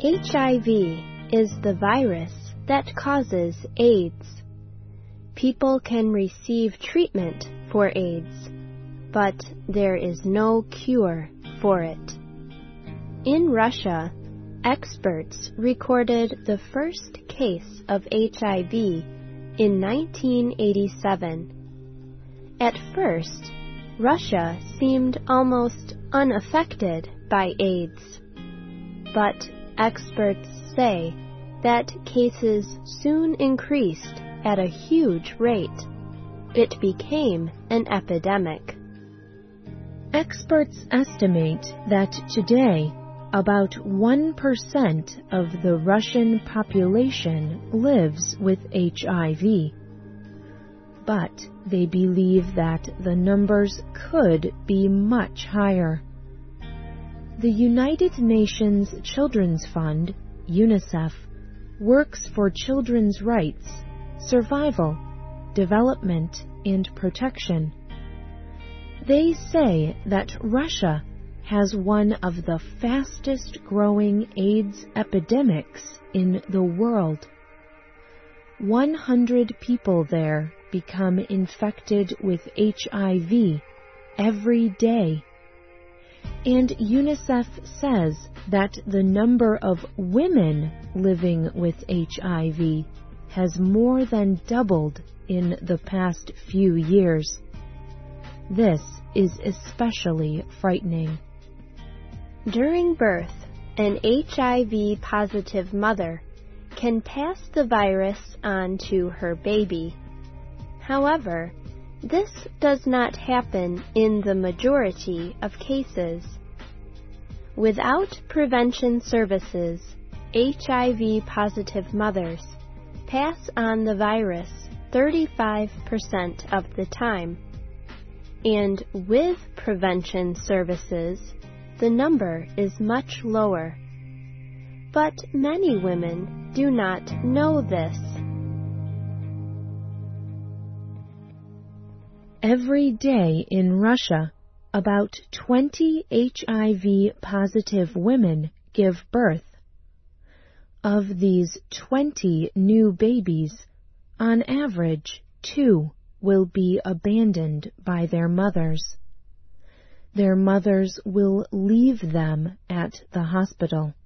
HIV is the virus that causes AIDS. People can receive treatment for AIDS, but there is no cure for it. In Russia, experts recorded the first case of HIV in 1987. At first, Russia seemed almost unaffected by AIDS, but experts say that cases soon increased at a huge rate. It became an epidemic. Experts estimate that today, about 1% of the Russian population lives with HIV. But they believe that the numbers could be much higher. The United Nations Children's Fund, UNICEF, works for children's rights, survival, development, and protection. They say that Russia has one of the fastest growing AIDS epidemics in the world. 100 people there become infected with HIV every day. And UNICEF says that the number of women living with HIV has more than doubled in the past few years. This is especially frightening. During birth, an HIV-positive mother can pass the virus on to her baby. However, this does not happen in the majority of cases. Without prevention services, HIV-positive mothers pass on the virus 35% of the time, and with prevention services, the number is much lower. But many women do not know this. Every day in Russia, about 20 HIV-positive women give birth. Of these 20 new babies, on average, 2 will be abandoned by their mothers. Their mothers will leave them at the hospital.